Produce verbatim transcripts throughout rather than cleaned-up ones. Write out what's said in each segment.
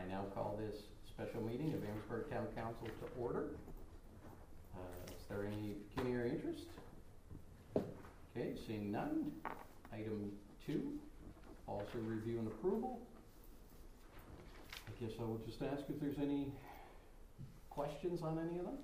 now call this special meeting of Amherstburg Town Council to order. Uh, is there any pecuniary interest? Okay, seeing none. Item two, policy review and approval. I guess I will just ask if there's any questions on any of them.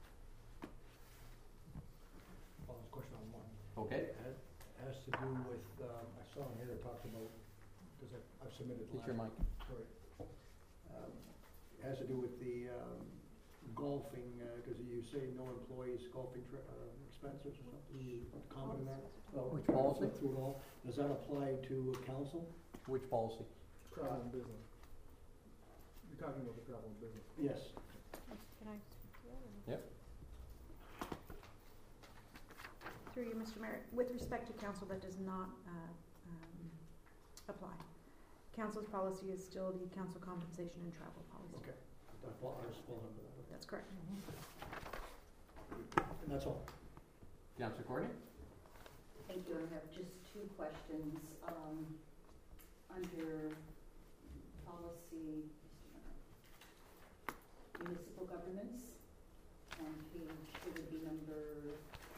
Well, there's a question on one. Okay. It has to do with, um, I saw in here that talks about, because I've submitted. Get your mic. Sorry. Um, it has to do with the um, golfing, because uh, you say no employees golfing tri uh, expenses or something. You comment on that? Well, Which policy? Through it all. Does that apply to council? Which policy? Travel and business. You're talking about the travel and business. Yes. Can I? Yep. Through you, Mister Mayor, with respect to council, that does not uh, um, apply. Council's policy is still the council compensation and travel policy. Okay. That fall, I just fall under that. That's correct. And that's all. Councilor Courtney? Thank you. I have just two questions. Um, under policy municipal governance, on page, it would be number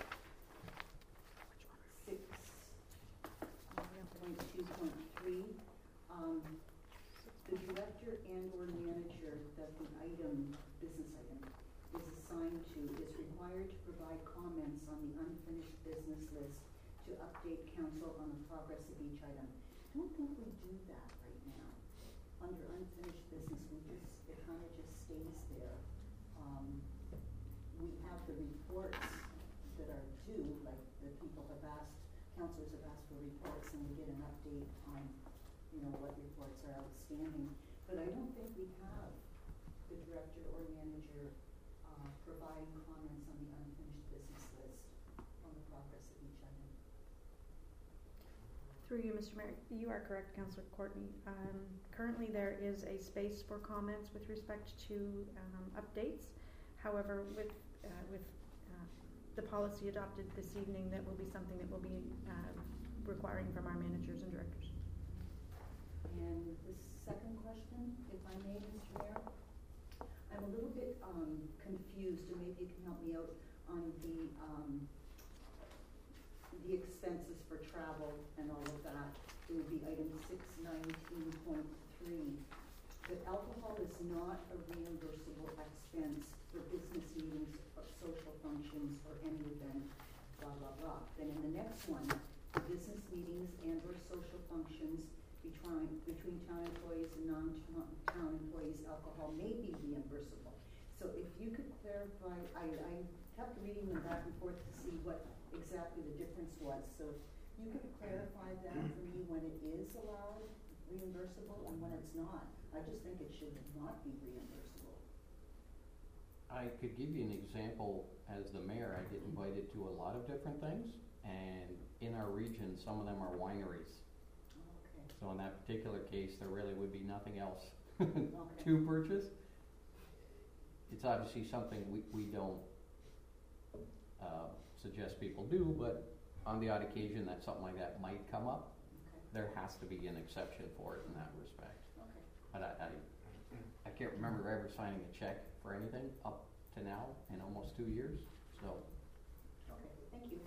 six point two point three. Um, the director and or manager that the item, business item, is assigned to is required to provide comments on the unfinished business list to update council on the progress of each item. I don't think we do that right now. Under unfinished business, we just, it kind of just stays there. Um, we have the reports that are due, like the people have asked, councilors have asked for reports, and we get an update on, you know, what reports are outstanding. But I don't think we have the director or manager uh, providing comments on the unfinished business list on the progress of each item. Through you, Mister Mayor, you are correct, Councillor Courtney. Um, currently, there is a space for comments with respect to um, updates. However, with uh, with uh, the policy adopted this evening, that will be something that will be uh, requiring from our managers and directors. And the second question, if I may, Mister Mayor, I'm a little bit um, confused, and maybe you can help me out on the um, the expenses for travel and all of that. It would be item six nineteen point three. That alcohol is not a reimbursable expense for business meetings, or social functions, or any event, blah, blah, blah. Then in the next one, business meetings and or social functions between, between town employees and non-town employees, alcohol may be reimbursable. So if you could clarify, I, I kept reading them back and forth to see what exactly the difference was. So you could clarify that for me when it is allowed, reimbursable, and when it's not. I just think it should not be reimbursable. I could give you an example. As the mayor, I get invited to a lot of different things, and in our region, some of them are wineries. Okay. So in that particular case, there really would be nothing else Okay. to purchase. It's obviously something we, we don't uh, suggest people do, but on the odd occasion that something like that might come up, Okay. there has to be an exception for it in that respect. Okay. But I, I, I can't remember ever signing a check for anything up to now in almost two years, so. Okay. Thank you.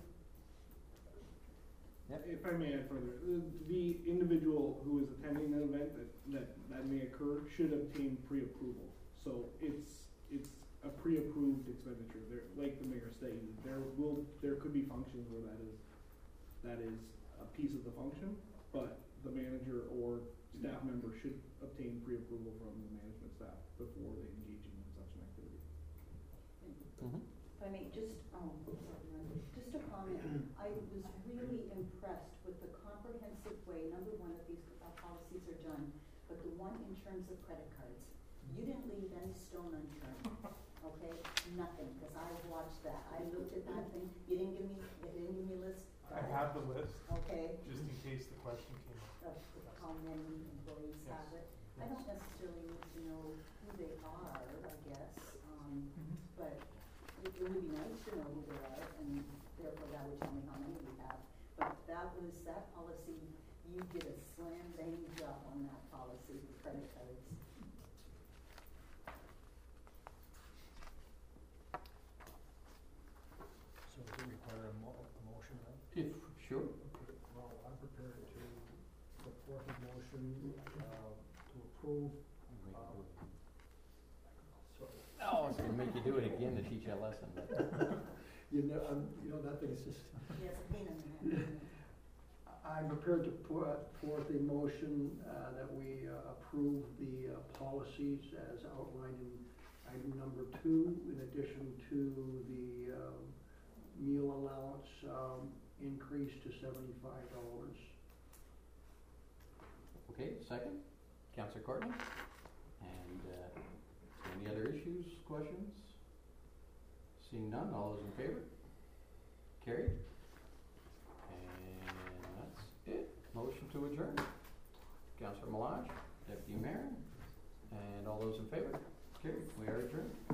Yep. If I may add further, the, the individual who is attending an event that, that, that may occur should obtain pre-approval. So it's it's a pre-approved expenditure. There, like the mayor stated, there will there could be functions where that is that is a piece of the function, but the manager or staff member should obtain pre-approval from the management staff before they engage in such an activity. Mm-hmm. If I may, just, um, just a comment. I was really impressed with the comprehensive way, number one, that these uh, policies are done, but the one in terms of credit cards. You didn't leave any stone unturned, okay? Nothing, because I watched that. I looked at that thing. You didn't give me, you didn't give me a list. I have the list, Okay. just in case the question came up. Of how many employees Yes. have it. I don't necessarily need to know who they are, I guess, um, Mhm. but it, it would be nice to know who they are, and therefore that would tell me how many we have. But that was, that policy, you did a slam bang job on that policy with credit cards. approve, Make um, you do it. sorry. No, I was gonna make you do it again to teach you a lesson, but. You know, um, you know, that thing's just, Yes, a pain in the head. I'm prepared to put forth a motion, uh, that we uh, approve the, uh, policies as outlined in item number two, in addition to the, um, meal allowance, um, increase to seventy-five dollars. Okay, second, Counselor Courtney, and, uh, any other issues, questions? Seeing none, all those in favor? Carried. And that's it, motion to adjourn. Counselor Malage, Deputy Mayor, and all those in favor? Carried, we are adjourned.